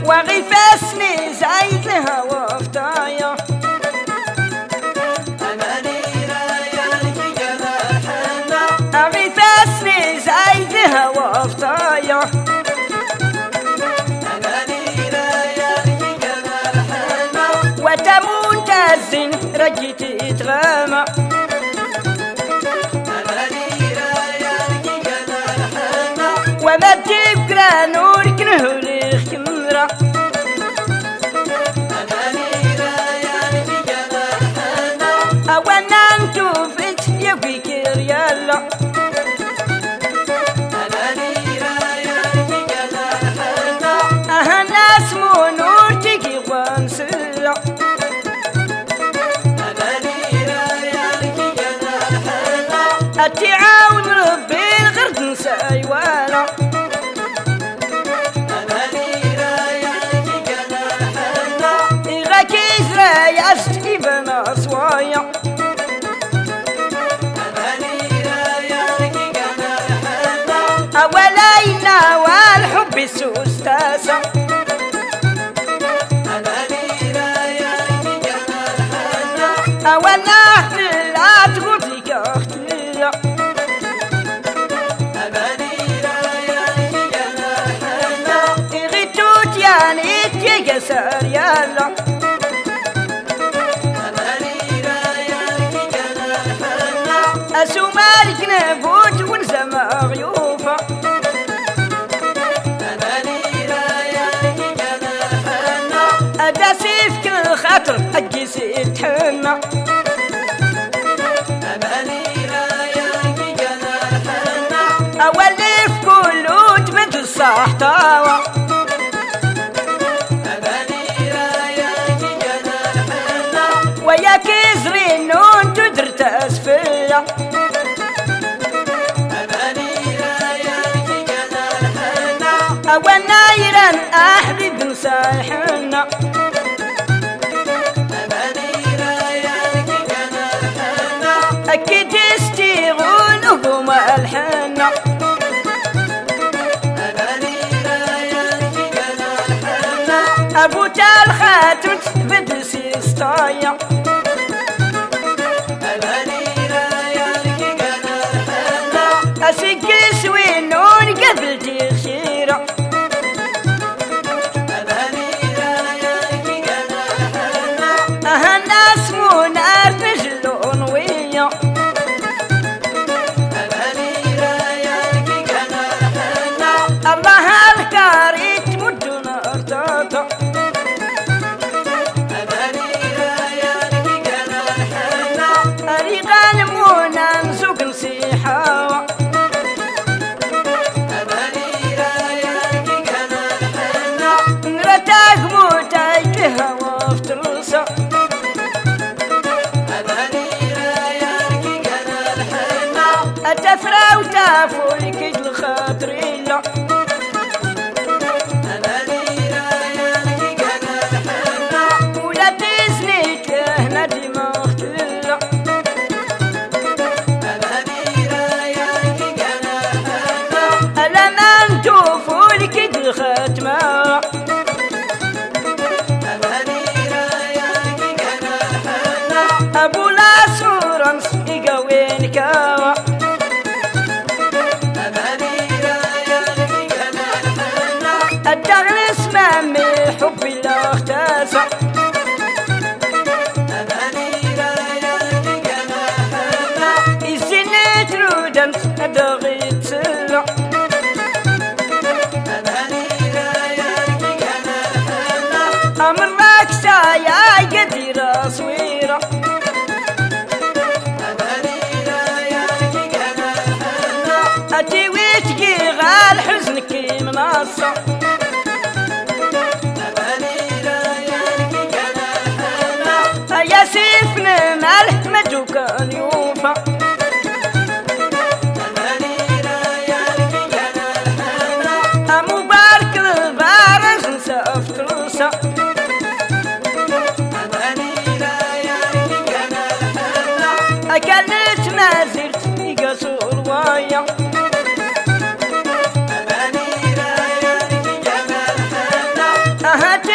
وغفاسني زايد لها وفطايا غفاسني زايد لها وفطايا وتمون تزن رجيتي تغامى وما تجيب نور كنهولي خمرة أوانا نتوفت يبيك ريالا ناس مو نور تجي وانسلا التعاون ربي الغرد نساي وانا إغا كيزرا ياشتي بنا صوايا أولينا والحب سوستاسا أولنا لا تقول لك أختي غيتوت يعني تيجسر يالا أسومالك نبوت ونزم غيوفا أداسيف كل خاطر أجيسي تحنى أولف كله تمد الصح طاوة ويا كيزري نون تدرت أسفلة والنايران أحبب نسايحنا أكيد يستيغون هما الحنا أبو تال خاتم بدل سيستايا أسيقس وينون قبل تخيرا الناس مو نار نجلون ويا الله الكاري تمدنا ارتاتا أريغان مونا نسوق نسيحاوا نرتاق موتاي تهوا وفترسا أتفرا وتافو لكي الخاطري لا ولا تزني كهنا دماغ تلا ألا ما نتوفو لكي الخاتمة أبو لا سورانس إيقاوين كاوا الدغل اسمه من حبي لا اختاسا الزنة رودن الدغل تسلع أمر راكسا يا قديرة صويرة أتي ويتقي غال حزنك مناصة يا سيفن مالح مجوك اليوفا مبارك البارز نسافت رسا أكلت ما زلت يقصر وايا هات